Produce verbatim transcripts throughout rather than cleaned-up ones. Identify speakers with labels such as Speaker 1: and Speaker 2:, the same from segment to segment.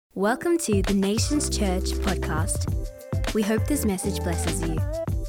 Speaker 1: Welcome to the Nations Church podcast. We hope this message blesses you.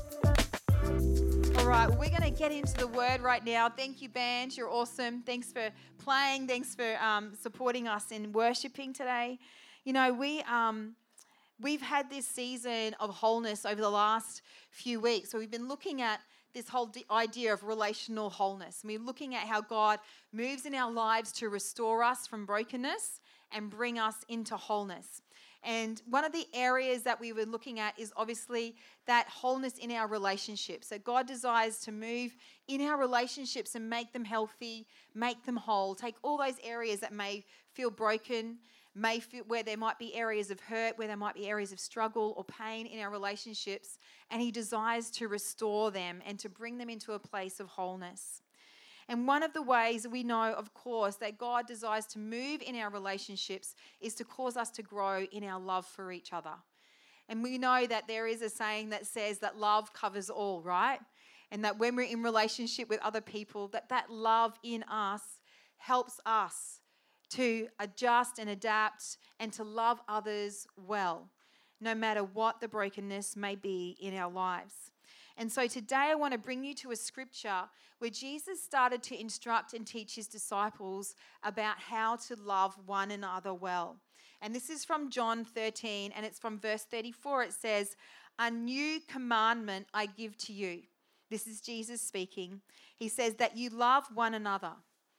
Speaker 2: All right, we're going to get into the word right now. Thank you, band. You're awesome. Thanks for playing. Thanks for um, supporting us in worshiping today. You know, we, um, we've had this season of wholeness over the last few weeks. So we've been looking at this whole idea of relational wholeness. And we're looking at how God moves in our lives to restore us from brokenness and bring us into wholeness. And one of the areas that we were looking at is obviously that wholeness in our relationships. So God desires to move in our relationships and make them healthy, make them whole, take all those areas that may feel broken, may feel where there might be areas of hurt, where there might be areas of struggle or pain in our relationships, and He desires to restore them and to bring them into a place of wholeness. And one of the ways we know, of course, that God desires to move in our relationships is to cause us to grow in our love for each other. And we know that there is a saying that says that love covers all, right? And that when we're in relationship with other people, that that love in us helps us to adjust and adapt and to love others well, no matter what the brokenness may be in our lives. And so today I want to bring you to a scripture where Jesus started to instruct and teach his disciples about how to love one another well. And this is from John thirteen, and it's from verse thirty-four. It says, "A new commandment I give to you." This is Jesus speaking. He says that you love one another.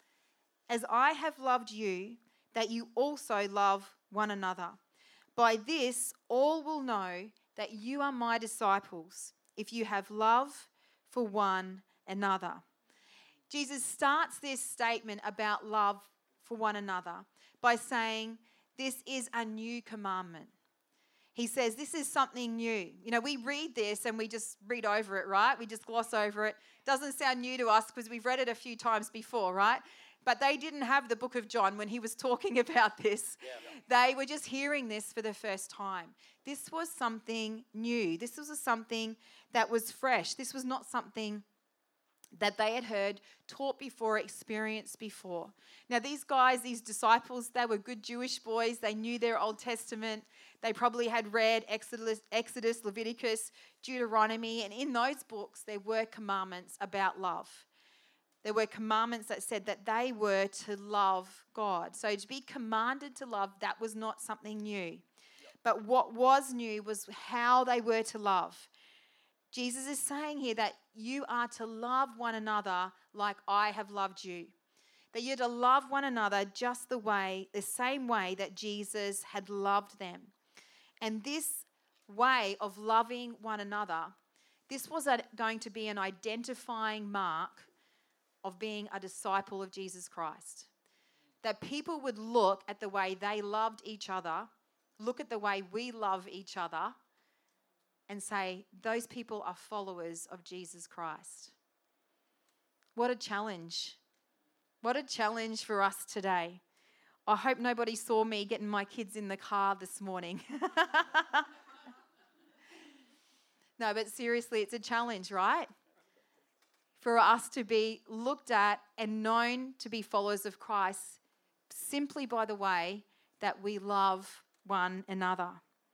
Speaker 2: "As I have loved you, that you also love one another. By this all will know that you are my disciples, if you have love for one another." Jesus starts this statement about love for one another by saying, this is a new commandment. He says, this is something new. You know, we read this and we just read over it, right? We just gloss over it. Doesn't sound new to us because we've read it a few times before, right? But they didn't have the book of John when he was talking about this. Yeah, they were just hearing this for the first time. This was something new. This was something that was fresh. This was not something that they had heard, taught before, experienced before. Now, these guys, these disciples, they were good Jewish boys. They knew their Old Testament. They probably had read Exodus, Exodus, Leviticus, Deuteronomy, and in those books, there were commandments about love. There were commandments that said that they were to love God. So to be commanded to love, that was not something new. But what was new was how they were to love. Jesus is saying here that you are to love one another like I have loved you. That you're to love one another just the way, the same way that Jesus had loved them. And this way of loving one another, this was a, going to be an identifying mark of being a disciple of Jesus Christ. That people would look at the way they loved each other, look at the way we love each other, and say, those people are followers of Jesus Christ. What a challenge. What a challenge for us today. I hope nobody saw me getting my kids in the car this morning. No, but seriously, it's a challenge, right? For us to be looked at and known to be followers of Christ simply by the way that we love one another.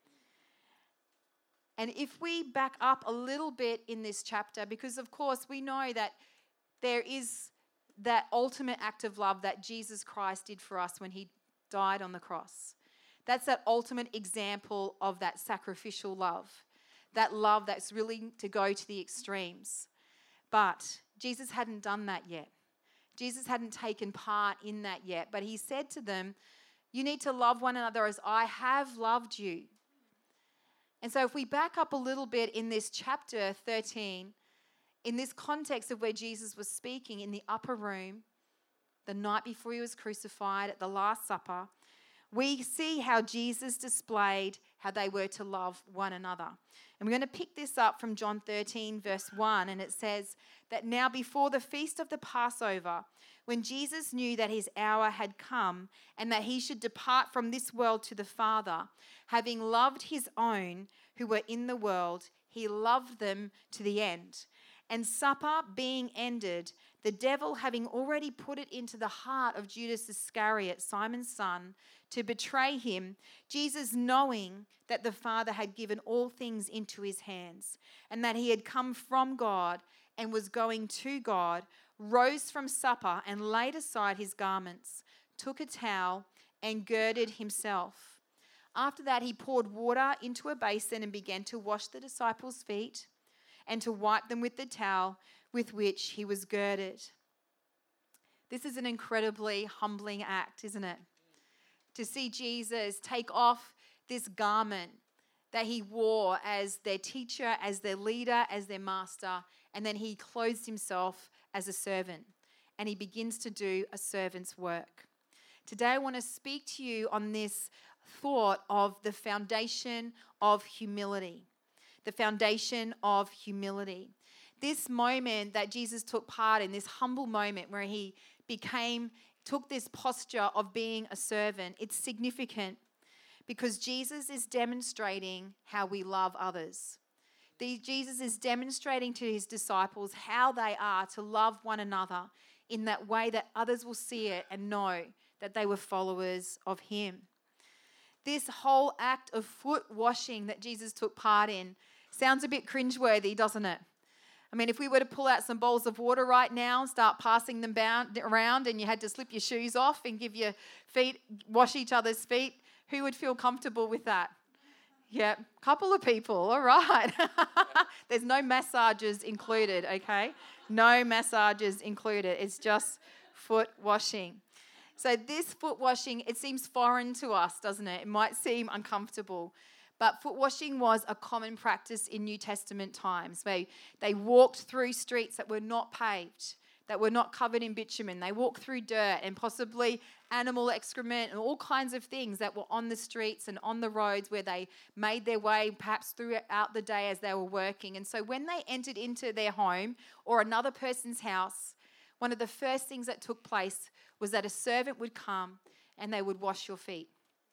Speaker 2: And if we back up a little bit in this chapter, because of course we know that there is that ultimate act of love that Jesus Christ did for us when he died on the cross. That's that ultimate example of that sacrificial love, that love that's willing to go to the extremes. But Jesus hadn't done that yet. Jesus hadn't taken part in that yet. But he said to them, you need to love one another as I have loved you. And so if we back up a little bit in this chapter thirteen, in this context of where Jesus was speaking in the upper room, the night before he was crucified at the Last Supper, we see how Jesus displayed how they were to love one another. And we're going to pick this up from John thirteen, verse one, and it says that now before the feast of the Passover, when Jesus knew that his hour had come and that he should depart from this world to the Father, having loved his own who were in the world, he loved them to the end. And supper being ended, the devil having already put it into the heart of Judas Iscariot, Simon's son, to betray him, Jesus, knowing that the Father had given all things into his hands, and that he had come from God and was going to God, rose from supper and laid aside his garments, took a towel and girded himself. After that, he poured water into a basin and began to wash the disciples' feet and to wipe them with the towel with which he was girded. This is an incredibly humbling act, isn't it? To see Jesus take off this garment that he wore as their teacher, as their leader, as their master, and then he clothes himself as a servant, and he begins to do a servant's work. Today I want to speak to you on this thought of the foundation of humility. The foundation of humility. This moment that Jesus took part in, this humble moment where he became, took this posture of being a servant, it's significant because Jesus is demonstrating how we love others. The, Jesus is demonstrating to his disciples how they are to love one another in that way that others will see it and know that they were followers of him. This whole act of foot washing that Jesus took part in sounds a bit cringeworthy, doesn't it? I mean, if we were to pull out some bowls of water right now and start passing them bound, around and you had to slip your shoes off and give your feet, wash each other's feet, who would feel comfortable with that? Yeah, a couple of people, all right. There's no massages included, okay? No massages included. It's just foot washing. So this foot washing, it seems foreign to us, doesn't it? It might seem uncomfortable. But foot washing was a common practice in New Testament times where they walked through streets that were not paved, that were not covered in bitumen. They walked through dirt and possibly animal excrement and all kinds of things that were on the streets and on the roads where they made their way perhaps throughout the day as they were working. And so when they entered into their home or another person's house, one of the first things that took place was that a servant would come and they would wash your feet,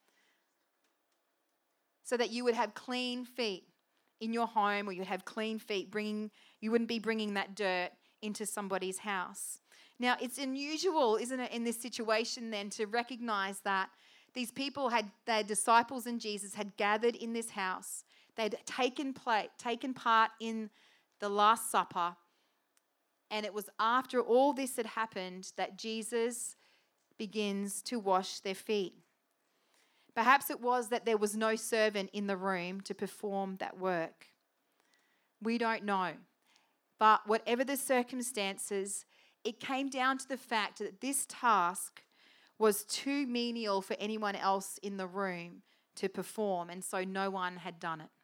Speaker 2: so that you would have clean feet in your home, or you have clean feet, bringing you wouldn't be bringing that dirt into somebody's house. Now, it's unusual, isn't it, in this situation then to recognize that these people had, their disciples and Jesus had gathered in this house. They'd taken play, taken part in the Last Supper, and it was after all this had happened that Jesus begins to wash their feet. Perhaps it was that there was no servant in the room to perform that work. We don't know. But whatever the circumstances, it came down to the fact that this task was too menial for anyone else in the room to perform, and so no one had done it.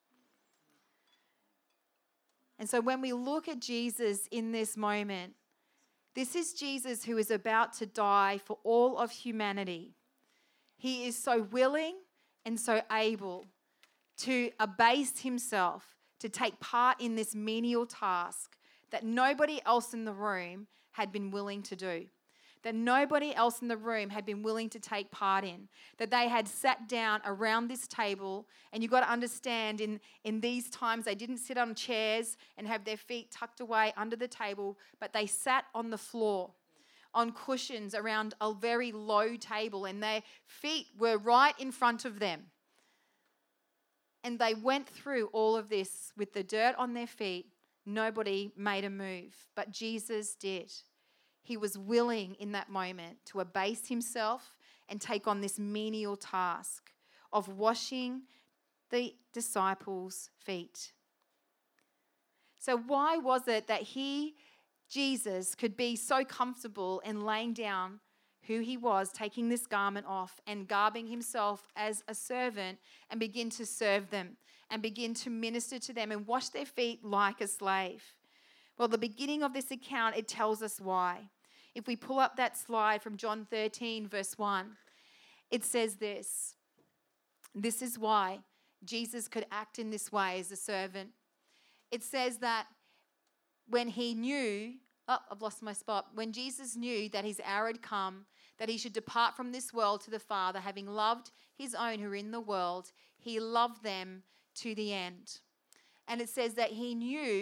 Speaker 2: And so when we look at Jesus in this moment, this is Jesus who is about to die for all of humanity. He is so willing and so able to abase himself, to take part in this menial task that nobody else in the room had been willing to do, that nobody else in the room had been willing to take part in, that they had sat down around this table. And you've got to understand, in, in these times, they didn't sit on chairs and have their feet tucked away under the table, but they sat on the floor, on cushions around a very low table, and their feet were right in front of them. And they went through all of this with the dirt on their feet. Nobody made a move, but Jesus did. He was willing in that moment to abase himself and take on this menial task of washing the disciples' feet. So why was it that he, Jesus, could be so comfortable in laying down who he was, taking this garment off and garbing himself as a servant and begin to serve them and begin to minister to them and wash their feet like a slave? Well, the beginning of this account, it tells us why. If we pull up that slide from John thirteen, verse one, it says this. This is why Jesus could act in this way as a servant. It says that when he knew, oh, I've lost my spot. When Jesus knew that his hour had come, that he should depart from this world to the Father, having loved his own who are in the world, he loved them to the end. And it says that he knew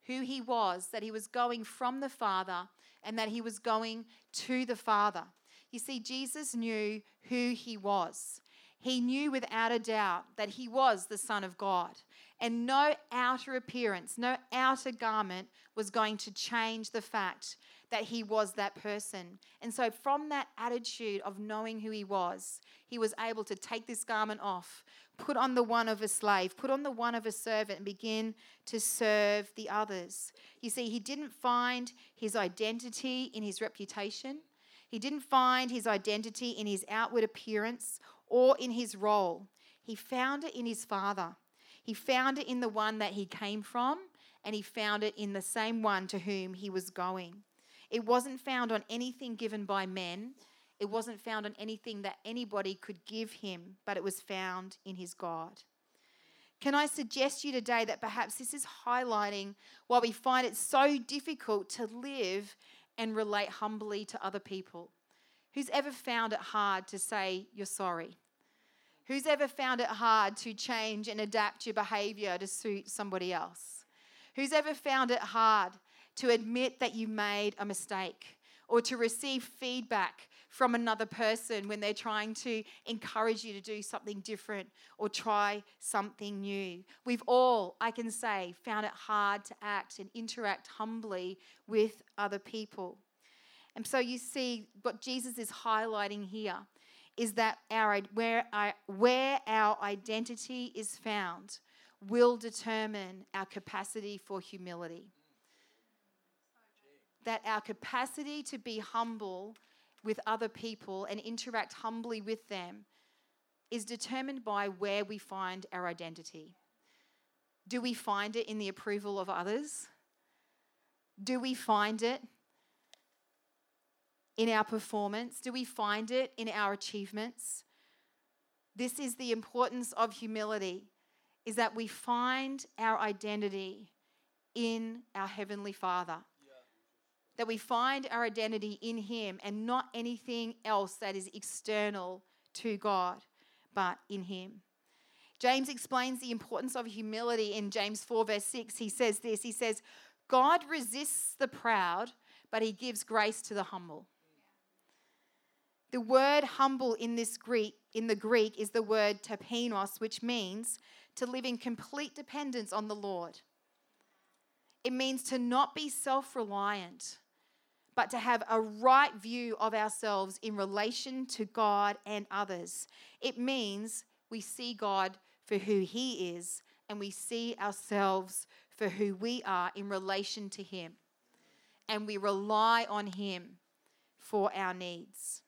Speaker 2: who he was, that he was going from the Father and that he was going to the Father. You see, Jesus knew who he was. He knew without a doubt that he was the Son of God. And no outer appearance, no outer garment was going to change the fact that he was that person. And so from that attitude of knowing who he was, he was able to take this garment off, put on the one of a slave, put on the one of a servant, and begin to serve the others. You see, he didn't find his identity in his reputation. He didn't find his identity in his outward appearance or in his role. He found it in his Father. He found it in the one that he came from, and he found it in the same one to whom he was going. It wasn't found on anything given by men. It wasn't found on anything that anybody could give him, but it was found in his God. Can I suggest to you today that perhaps this is highlighting why we find it so difficult to live and relate humbly to other people? Who's ever found it hard to say you're sorry? Who's ever found it hard to change and adapt your behavior to suit somebody else? Who's ever found it hard to admit that you made a mistake or to receive feedback from another person when they're trying to encourage you to do something different or try something new? We've all, I can say, found it hard to act and interact humbly with other people. And so you see what Jesus is highlighting here is that our where, our, where our identity is found will determine our capacity for humility. That our capacity to be humble with other people and interact humbly with them is determined by where we find our identity. Do we find it in the approval of others? Do we find it in our performance? Do we find it in our achievements? This is the importance of humility, is that we find our identity in our Heavenly Father. That we find our identity in him and not anything else that is external to God, but in him. James explains the importance of humility in James four verse six. He says this, he says, God resists the proud, but he gives grace to the humble. The word humble in this Greek, in the Greek is the word tapenos, which means to live in complete dependence on the Lord. It means to not be self-reliant, but to have a right view of ourselves in relation to God and others. It means we see God for who he is and we see ourselves for who we are in relation to him. And we rely on him for our needs.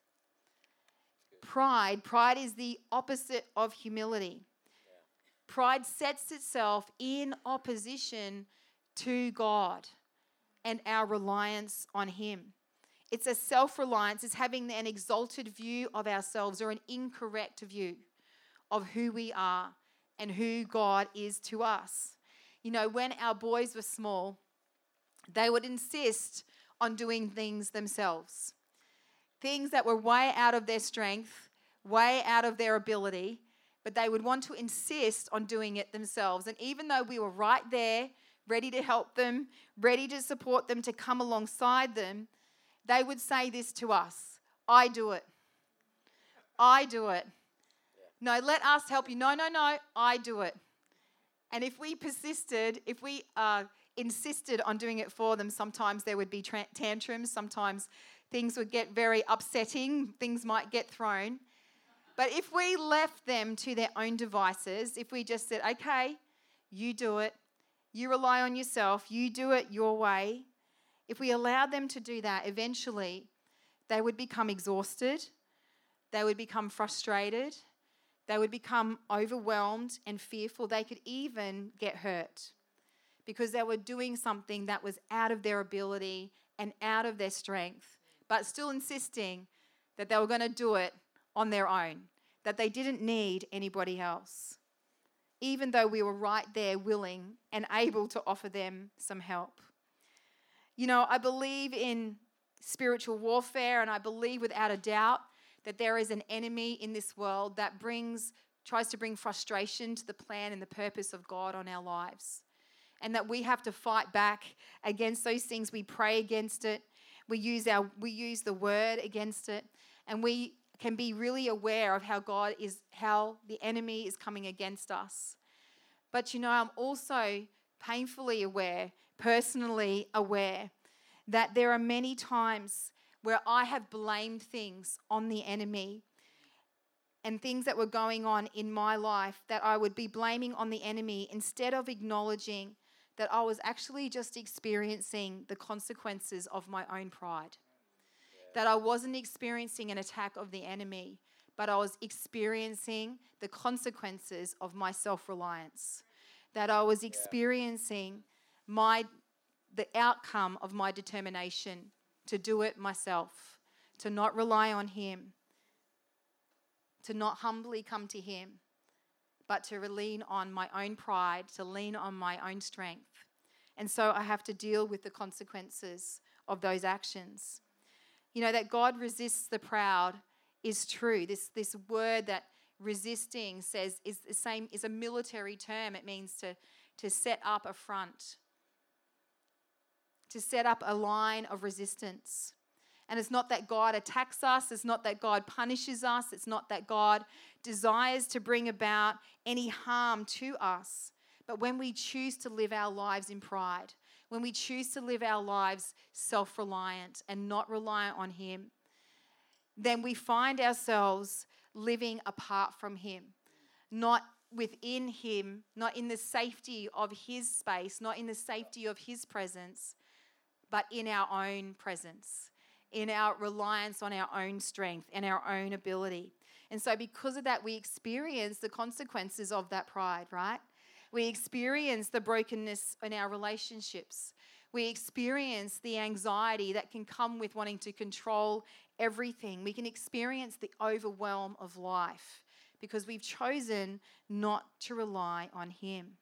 Speaker 2: Pride, pride is the opposite of humility. Pride sets itself in opposition to God and our reliance on him. It's a self-reliance. It's having an exalted view of ourselves or an incorrect view of who we are and who God is to us. You know, when our boys were small, they would insist on doing things themselves. Things that were way out of their strength, way out of their ability, but they would want to insist on doing it themselves. And even though we were right there, ready to help them, ready to support them, to come alongside them, they would say this to us: I do it. I do it. No, let us help you. No, no, no, I do it. And if we persisted, if we uh, insisted on doing it for them, sometimes there would be tra- tantrums, sometimes things would get very upsetting, things might get thrown. But if we left them to their own devices, if we just said, okay, you do it, you rely on yourself, you do it your way, if we allowed them to do that, eventually they would become exhausted, they would become frustrated, they would become overwhelmed and fearful. They could even get hurt because they were doing something that was out of their ability and out of their strength, but still insisting that they were going to do it on their own, that they didn't need anybody else, even though we were right there willing and able to offer them some help. You know, I believe in spiritual warfare, and I believe without a doubt that there is an enemy in this world that brings, tries to bring frustration to the plan and the purpose of God on our lives. and that we have to fight back against those things. We pray against it. We use our we use the word against it, and we can be really aware of how God is, how the enemy is coming against us. But you know, I'm also painfully aware, personally aware, that there are many times where I have blamed things on the enemy and things that were going on in my life that I would be blaming on the enemy instead of acknowledging that I was actually just experiencing the consequences of my own pride. That I wasn't experiencing an attack of the enemy, but I was experiencing the consequences of my self-reliance. That I was experiencing my the outcome of my determination to do it myself, to not rely on him, to not humbly come to him, but to lean on my own pride, to lean on my own strength. And so I have to deal with the consequences of those actions. You know, that God resists the proud is true. This, this word that resisting says is the same, is a military term. It means to, to set up a front, to set up a line of resistance. And it's not that God attacks us. It's not that God punishes us. It's not that God desires to bring about any harm to us. But when we choose to live our lives in pride, when we choose to live our lives self-reliant and not reliant on him, then we find ourselves living apart from him, not within him, not in the safety of his space, not in the safety of his presence, but in our own presence, in our reliance on our own strength and our own ability. And so because of that, we experience the consequences of that pride, right? We experience the brokenness in our relationships. We experience the anxiety that can come with wanting to control everything. We can experience the overwhelm of life because we've chosen not to rely on him.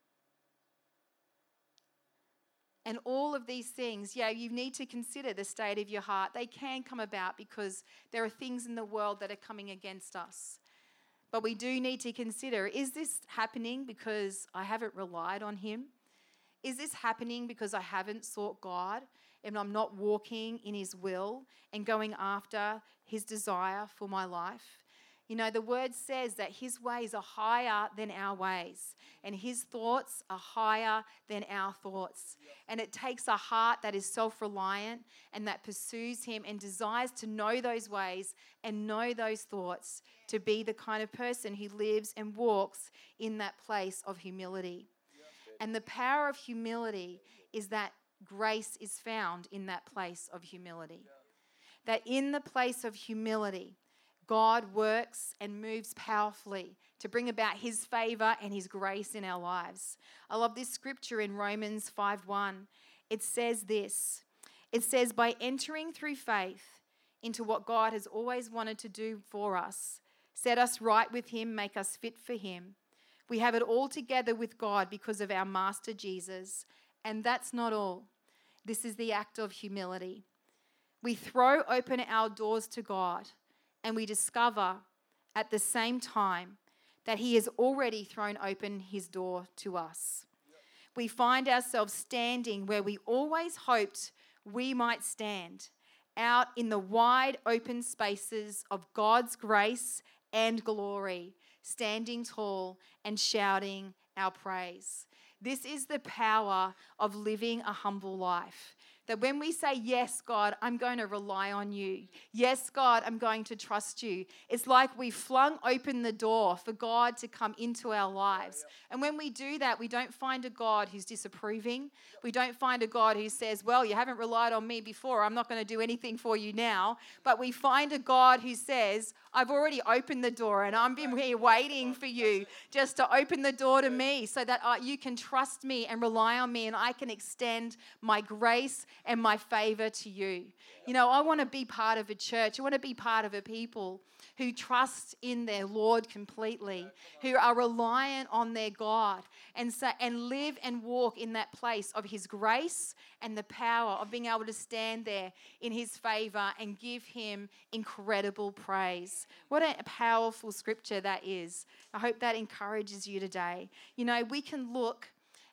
Speaker 2: And all of these things, yeah, you need to consider the state of your heart. They can come about because there are things in the world that are coming against us. But we do need to consider, is this happening because I haven't relied on him? Is this happening because I haven't sought God and I'm not walking in his will and going after his desire for my life? You know, the word says that his ways are higher than our ways and his thoughts are higher than our thoughts. And it takes a heart that is self-reliant and that pursues him and desires to know those ways and know those thoughts to be the kind of person who lives and walks in that place of humility. And the power of humility is that grace is found in that place of humility. That in the place of humility, God works and moves powerfully to bring about his favor and his grace in our lives. I love this scripture in Romans five one. It says this. It says, by entering through faith into what God has always wanted to do for us, set us right with him, make us fit for him. We have it all together with God because of our Master Jesus. And that's not all. This is the act of humility. We throw open our doors to God and we discover at the same time that he has already thrown open his door to us. We find ourselves standing where we always hoped we might stand, out in the wide open spaces of God's grace and glory, standing tall and shouting our praise. This is the power of living a humble life. That when we say, yes, God, I'm going to rely on you. Yes, God, I'm going to trust you. It's like we flung open the door for God to come into our lives. And when we do that, we don't find a God who's disapproving. We don't find a God who says, well, you haven't relied on me before. I'm not going to do anything for you now. But we find a God who says, I've already opened the door and I've been here waiting for you just to open the door to me so that uh, you can trust me and rely on me and I can extend my grace and my favor to you. You know, I want to be part of a church. I want to be part of a people who trust in their Lord completely, who are reliant on their God and so, and live and walk in that place of his grace and the power of being able to stand there in his favor and give him incredible praise. What a powerful scripture that is. I hope that encourages you today. You know, we can look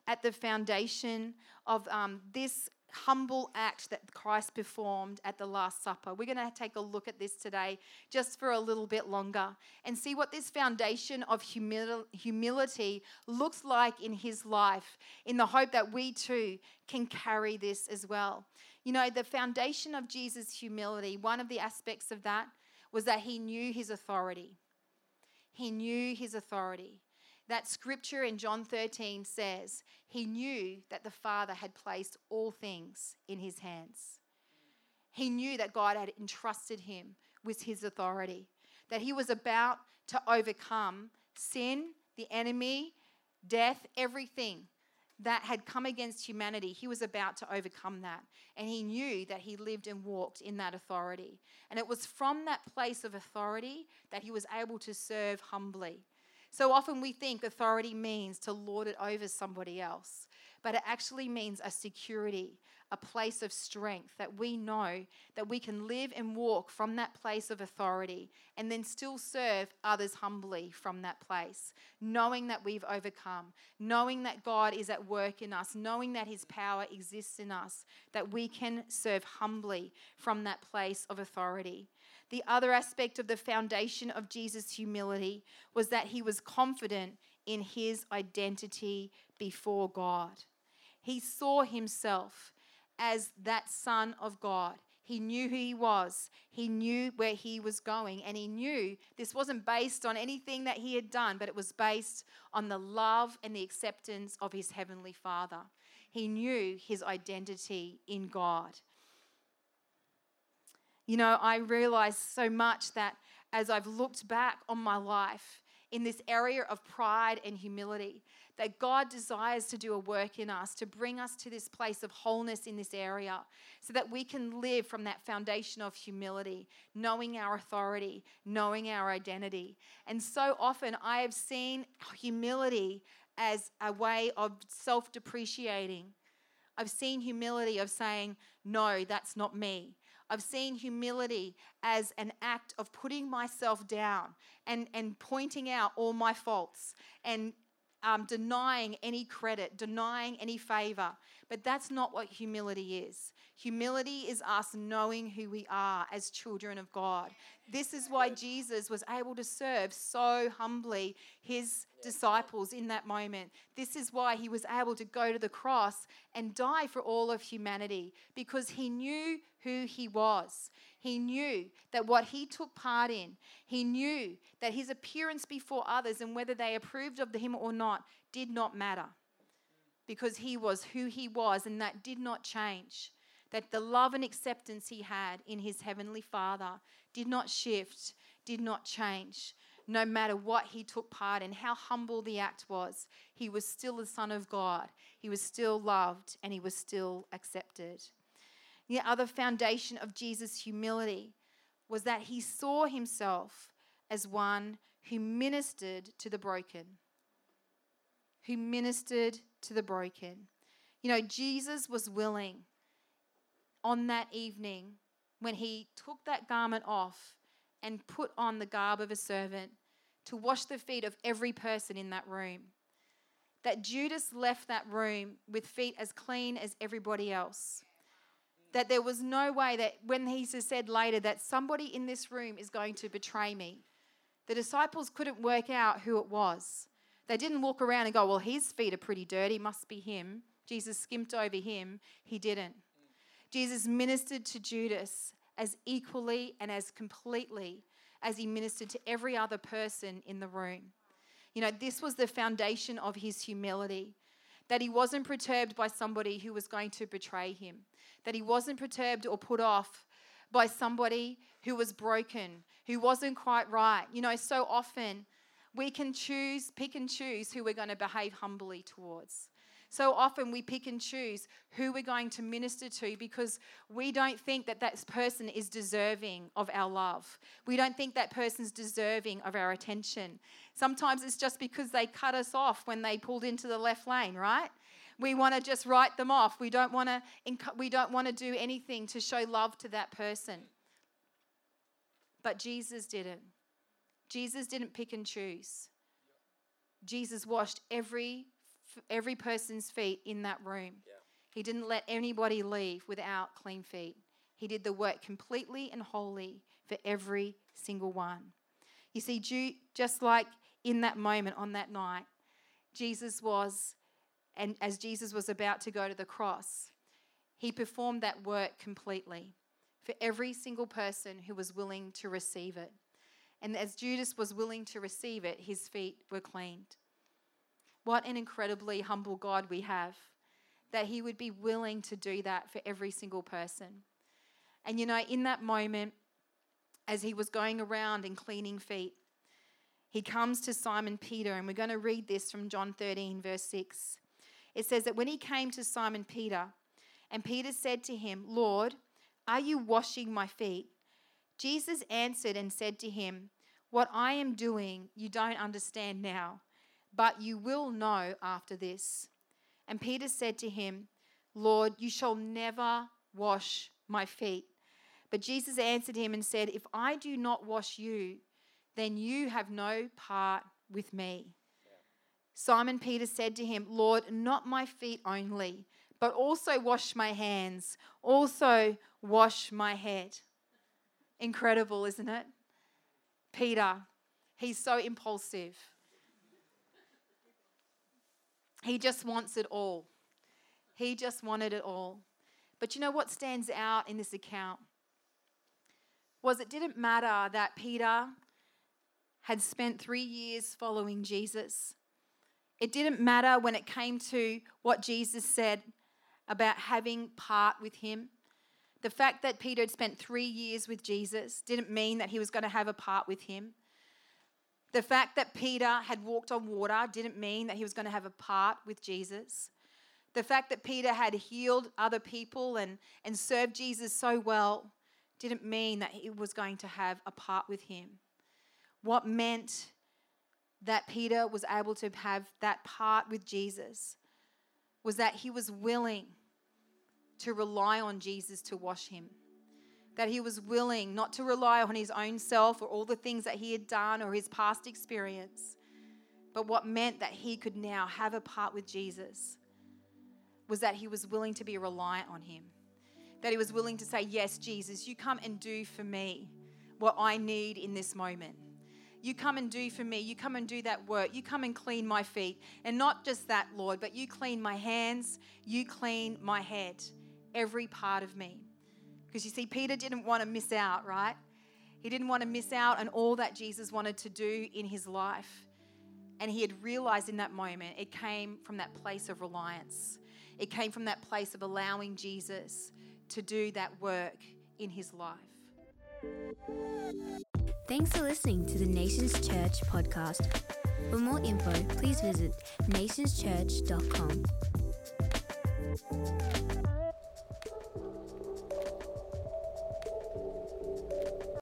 Speaker 2: at the foundation of um, this humble act that Christ performed at the Last Supper. We're going to take a look at this today just for a little bit longer and see what this foundation of humil- humility looks like in his life, in the hope that we too can carry this as well. You know, the foundation of Jesus' humility, one of the aspects of that was that he knew his authority. He knew his authority. That scripture in John thirteen says he knew that the Father had placed all things in his hands. He knew that God had entrusted him with his authority, that he was about to overcome sin, the enemy, death, everything that had come against humanity. He was about to overcome that. And he knew that he lived and walked in that authority. And it was from that place of authority that he was able to serve humbly. So often we think authority means to lord it over somebody else, but it actually means a security, a place of strength that we know that we can live and walk from that place of authority and then still serve others humbly from that place, knowing that we've overcome, knowing that God is at work in us, knowing that his power exists in us, that we can serve humbly from that place of authority. The other aspect of the foundation of Jesus' humility was that he was confident in his identity before God. He saw himself as that Son of God. He knew who he was. He knew where he was going. And he knew this wasn't based on anything that he had done, but it was based on the love and the acceptance of his heavenly Father. He knew his identity in God. You know, I realized so much that as I've looked back on my life in this area of pride and humility, that God desires to do a work in us, to bring us to this place of wholeness in this area so that we can live from that foundation of humility, knowing our authority, knowing our identity. And so often I have seen humility as a way of self-depreciating. I've seen humility of saying, no, that's not me. I've seen humility as an act of putting myself down and, and pointing out all my faults and um, denying any credit, denying any favor. But that's not what humility is. Humility is us knowing who we are as children of God. This is why Jesus was able to serve so humbly his disciples in that moment. This is why he was able to go to the cross and die for all of humanity, because he knew who he was. He knew that what he took part in, he knew that his appearance before others and whether they approved of him or not did not matter, because he was who he was, and that did not change. That the love and acceptance he had in his heavenly Father did not shift, did not change. No matter what he took part in, how humble the act was, he was still the Son of God. He was still loved and he was still accepted. The other foundation of Jesus' humility was that he saw himself as one who ministered to the broken. Who ministered to the broken. You know, Jesus was willing on that evening when he took that garment off and put on the garb of a servant to wash the feet of every person in that room. That Judas left that room with feet as clean as everybody else. That there was no way that when he said later that somebody in this room is going to betray me, the disciples couldn't work out who it was. They didn't walk around and go, well, his feet are pretty dirty, must be him. Jesus skimped over him. He didn't. Jesus ministered to Judas as equally and as completely as he ministered to every other person in the room. You know, this was the foundation of his humility, that he wasn't perturbed by somebody who was going to betray him, that he wasn't perturbed or put off by somebody who was broken, who wasn't quite right. You know, so often we can choose, pick and choose who we're going to behave humbly towards. So often we pick and choose who we're going to minister to because we don't think that that person is deserving of our love. We don't think that person's deserving of our attention. Sometimes it's just because they cut us off when they pulled into the left lane, right? We want to just write them off. We don't want to we don't want to do anything to show love to that person. But Jesus didn't. Jesus didn't pick and choose. Jesus washed every f- every person's feet in that room.
Speaker 3: Yeah.
Speaker 2: He didn't let anybody leave without clean feet. He did the work completely and wholly for every single one. You see, Ju- just like in that moment on that night, Jesus was, and as Jesus was about to go to the cross, he performed that work completely for every single person who was willing to receive it. And as Judas was willing to receive it, his feet were cleaned. What an incredibly humble God we have, that he would be willing to do that for every single person. And you know, in that moment, as he was going around and cleaning feet, he comes to Simon Peter, and we're going to read this from John thirteen, verse six. It says that when he came to Simon Peter, and Peter said to him, "Lord, are you washing my feet?" Jesus answered and said to him, "What I am doing you don't understand now, but you will know after this." And Peter said to him, "Lord, you shall never wash my feet." But Jesus answered him and said, "If I do not wash you, then you have no part with me." Yeah. Simon Peter said to him, "Lord, not my feet only, but also wash my hands, also wash my head." Incredible, isn't it? Peter, he's so impulsive. He just wants it all. He just wanted it all. But you know what stands out in this account? Was it didn't matter that Peter had spent three years following Jesus. It didn't matter when it came to what Jesus said about having part with him. The fact that Peter had spent three years with Jesus didn't mean that he was going to have a part with him. The fact that Peter had walked on water didn't mean that he was going to have a part with Jesus. The fact that Peter had healed other people and, and served Jesus so well didn't mean that he was going to have a part with him. What meant that Peter was able to have that part with Jesus was that he was willing to rely on Jesus to wash him. That he was willing not to rely on his own self or all the things that he had done or his past experience. But what meant that he could now have a part with Jesus was that he was willing to be reliant on him. That he was willing to say, "Yes, Jesus, you come and do for me what I need in this moment. You come and do for me. You come and do that work. You come and clean my feet. And not just that, Lord, but you clean my hands. You clean my head, every part of me." Because you see, Peter didn't want to miss out, right? He didn't want to miss out on all that Jesus wanted to do in his life. And he had realized in that moment, it came from that place of reliance. It came from that place of allowing Jesus to do that work in his life.
Speaker 1: Thanks for listening to the Nations Church podcast. For more info, please visit nations church dot com.